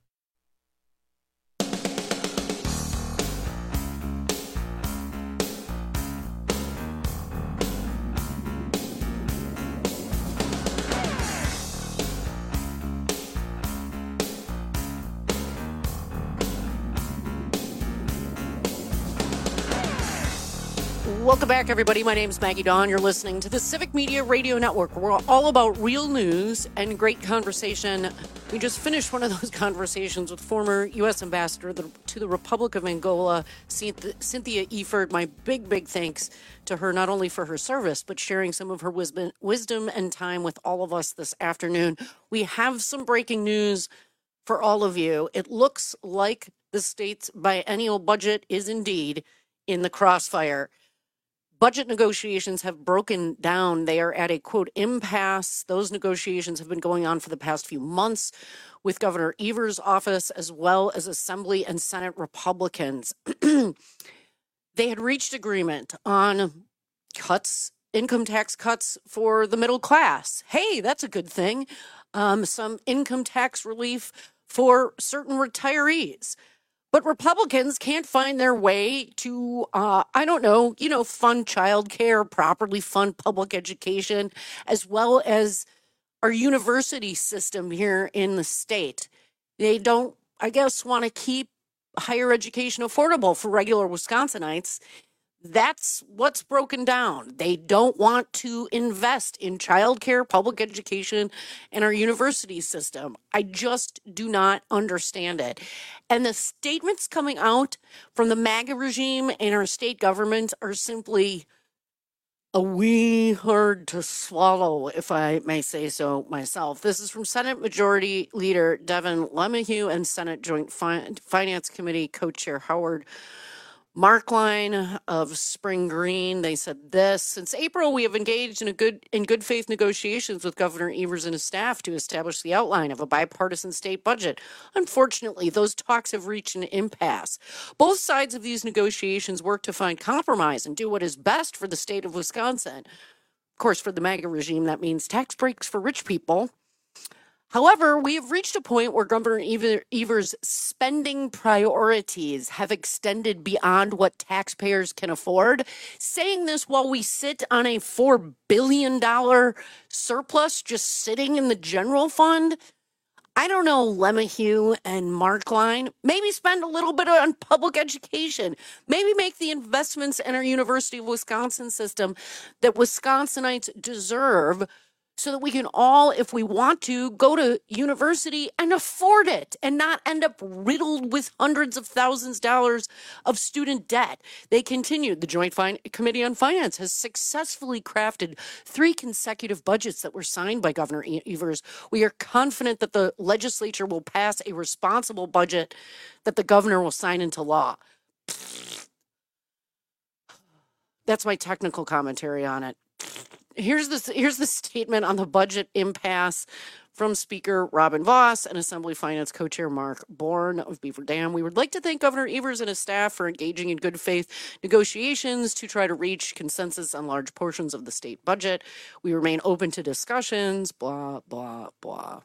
Welcome back, everybody. My name is Maggie Dawn. You're listening to the Civic Media Radio Network. We're all about real news and great conversation. We just finished one of those conversations with former U S Ambassador to the Republic of Angola, Cynthia Eford. My big, big thanks to her, not only for her service, but sharing some of her wisdom and time with all of us this afternoon. We have some breaking news for all of you. It looks like the state's biennial budget is indeed in the crossfire. Budget negotiations have broken down. They are at a, quote, impasse. Those negotiations have been going on for the past few months with Governor Evers' office as well as Assembly and Senate Republicans. They had reached agreement on cuts, income tax cuts for the middle class. Hey, that's a good thing. Um, some income tax relief for certain retirees. But Republicans can't find their way to, uh, I don't know, you know, fund childcare, properly fund public education, as well as our university system here in the state. They don't, I guess, want to keep higher education affordable for regular Wisconsinites. That's what's broken down. They don't want to invest in childcare, public education, and our university system. I just do not understand it. And the statements coming out from the MAGA regime and our state government are simply a wee hard to swallow, if I may say so myself. This is from Senate Majority Leader Devin LeMahieu and Senate Joint fin- Finance Committee Co-Chair Howard Mark Line of Spring Green, they said this: since April, we have engaged in a good in good faith negotiations with Governor Evers and his staff to establish the outline of a bipartisan state budget. Unfortunately, those talks have reached an impasse. Both sides of these negotiations work to find compromise and do what is best for the state of Wisconsin. Of course, for the MAGA regime, that means tax breaks for rich people. However, we have reached a point where Governor Evers' spending priorities have extended beyond what taxpayers can afford. Saying this while we sit on a four billion dollars surplus just sitting in the general fund. I don't know, Lemahue and Mark Line. Maybe spend a little bit on public education. Maybe make the investments in our University of Wisconsin system that Wisconsinites deserve, so that we can all, if we want to, go to university and afford it and not end up riddled with hundreds of thousands of dollars of student debt. They continued. The Joint fin- Committee on Finance has successfully crafted three consecutive budgets that were signed by Governor Evers. We are confident that the legislature will pass a responsible budget that the governor will sign into law. That's my technical commentary on it. Here's the, here's the statement on the budget impasse from Speaker Robin Vos and Assembly Finance Co-Chair Mark Bourne of Beaver Dam. We would like to thank Governor Evers and his staff for engaging in good faith negotiations to try to reach consensus on large portions of the state budget. We remain open to discussions, blah, blah, blah.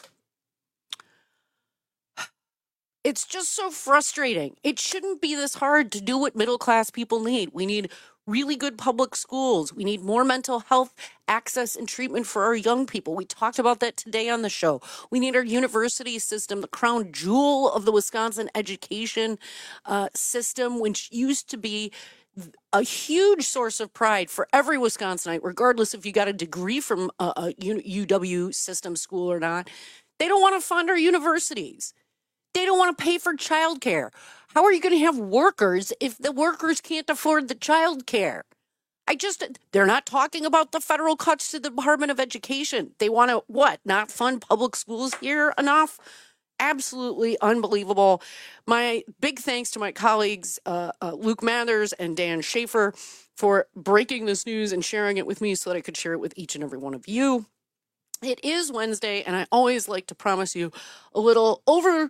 It's just so frustrating. It shouldn't be this hard to do what middle-class people need. We need really good public schools. We need more mental health access and treatment for our young people. We talked about that today on the show. We need our university system, the crown jewel of the Wisconsin education uh, system, which used to be a huge source of pride for every Wisconsinite, regardless if you got a degree from a, a U W system school or not. They don't want to fund our universities. They don't want to pay for childcare. How are you going to have workers if the workers can't afford the childcare? I just, they're not talking about the federal cuts to the Department of Education. They want to, what, not fund public schools here enough? Absolutely unbelievable. My big thanks to my colleagues, uh, uh, Luke Mathers and Dan Schaefer, for breaking this news and sharing it with me so that I could share it with each and every one of you. It is Wednesday, and I always like to promise you a little over...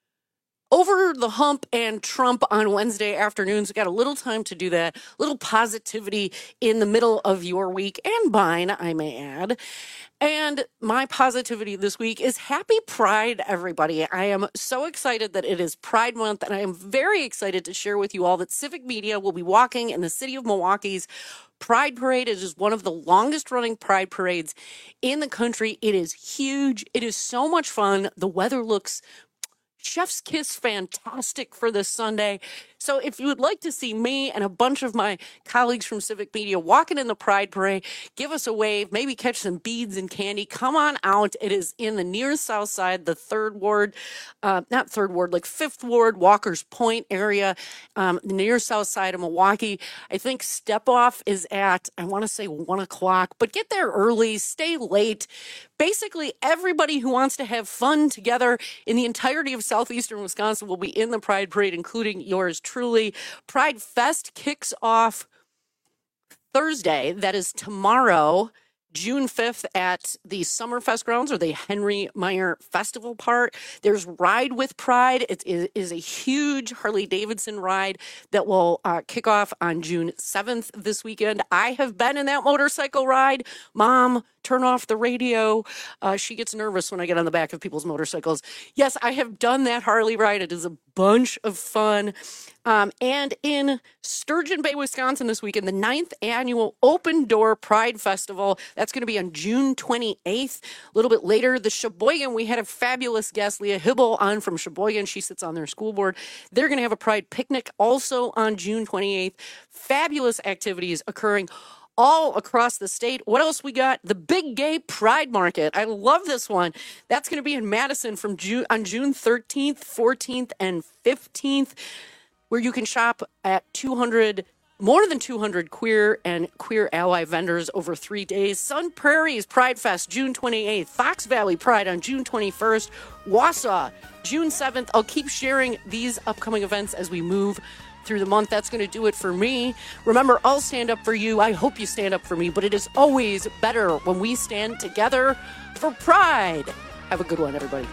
Over the hump and Trump on Wednesday afternoons. We got a little time to do that. A little positivity in the middle of your week and mine, I may add. And my positivity this week is happy Pride, everybody. I am so excited that it is Pride Month, and I am very excited to share with you all that Civic Media will be walking in the city of Milwaukee's Pride Parade. It is one of the longest running Pride parades in the country. It is huge. It is so much fun. The weather looks chef's kiss fantastic for this Sunday. So if you would like to see me and a bunch of my colleagues from Civic Media walking in the Pride Parade, give us a wave, maybe catch some beads and candy. Come on out. It is in the near south side, the third ward, uh, not third ward, like fifth ward, Walker's Point area, um, the near south side of Milwaukee. I think step off is at, I want to say one o'clock, but get there early, stay late. Basically, everybody who wants to have fun together in the entirety of southeastern Wisconsin will be in the Pride Parade, including yours truly. Pride Fest kicks off Thursday. That is tomorrow, June fifth, at the Summerfest grounds, or the Henry Meyer Festival Park. There's Ride with Pride. It is a huge Harley-Davidson ride that will uh, kick off on June seventh this weekend. I have been in that motorcycle ride. Mom, turn off the radio. Uh, she gets nervous when I get on the back of people's motorcycles. Yes, I have done that Harley ride. It is a bunch of fun. Um, and in Sturgeon Bay, Wisconsin this weekend, the ninth annual Open Door Pride Festival. That's going to be on June twenty-eighth. A little bit later, the Sheboygan, we had a fabulous guest, Leah Hibble, on from Sheboygan. She sits on their school board. They're going to have a Pride picnic also on June twenty-eighth. Fabulous activities occurring all across the state. What else we got? The Big Gay Pride Market. I love this one. That's going to be in Madison from June on June thirteenth, fourteenth, and fifteenth, where you can shop at two hundred, more than two hundred queer and queer ally vendors over three days. Sun Prairie's Pride Fest, June twenty-eighth. Fox Valley Pride on June twenty-first. Wausau, June seventh. I'll keep sharing these upcoming events as we move through the month. That's going to do it for me. Remember, I'll stand up for you. I hope you stand up for me, but it is always better when we stand together for pride. Have a good one, everybody.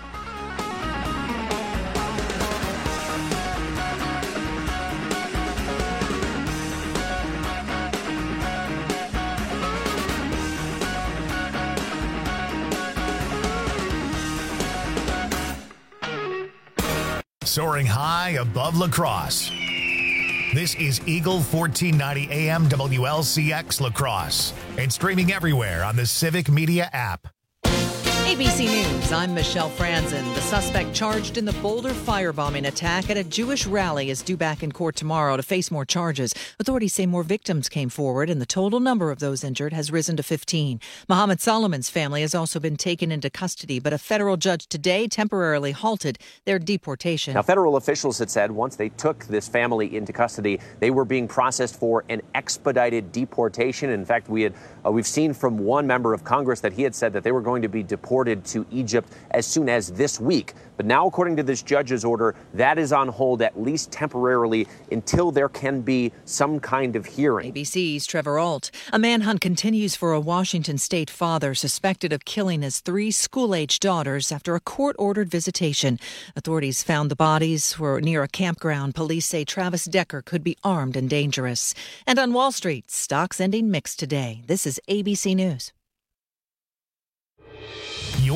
Soaring high above La Crosse. This is Eagle fourteen ninety A M W L C X La Crosse and streaming everywhere on the Civic Media app. A B C News, I'm Michelle Franzen. The suspect charged in the Boulder firebombing attack at a Jewish rally is due back in court tomorrow to face more charges. Authorities say more victims came forward, and the total number of those injured has risen to fifteen. Mohammed Solomon's family has also been taken into custody, but a federal judge today temporarily halted their deportation. Now, federal officials had said once they took this family into custody, they were being processed for an expedited deportation. In fact, we had uh, we've seen from one member of Congress that he had said that they were going to be deported to Egypt as soon as this week. But now, according to this judge's order, that is on hold at least temporarily until there can be some kind of hearing. A B C's Trevor Ault. A manhunt continues for a Washington state father suspected of killing his three school-age daughters after a court-ordered visitation. Authorities found the bodies were near a campground. Police say Travis Decker could be armed and dangerous. And on Wall Street, stocks ending mixed today. This is A B C News.